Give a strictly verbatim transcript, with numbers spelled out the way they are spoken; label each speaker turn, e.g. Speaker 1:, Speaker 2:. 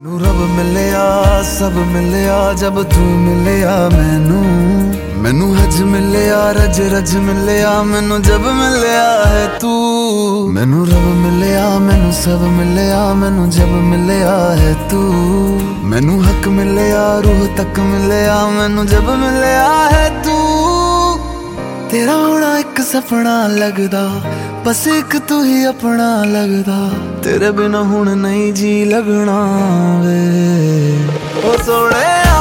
Speaker 1: नू रब मिलया सब मिलया जब तू मिलया मैनू मैनू हज मिलया रज रज मिलया मैनू जब मिलया है तू मैनू रब मिलया मैनू सब मिलया मैनू जब मिलया है तू मैनू हक मिलया रूह तक मिलया मैनू जब मिलया है तू तेरा होना एक सपना लगदा बस एक तू ही अपना लगदा तेरे बिना हुण नहीं जी लगना वे ओ सोहणिया।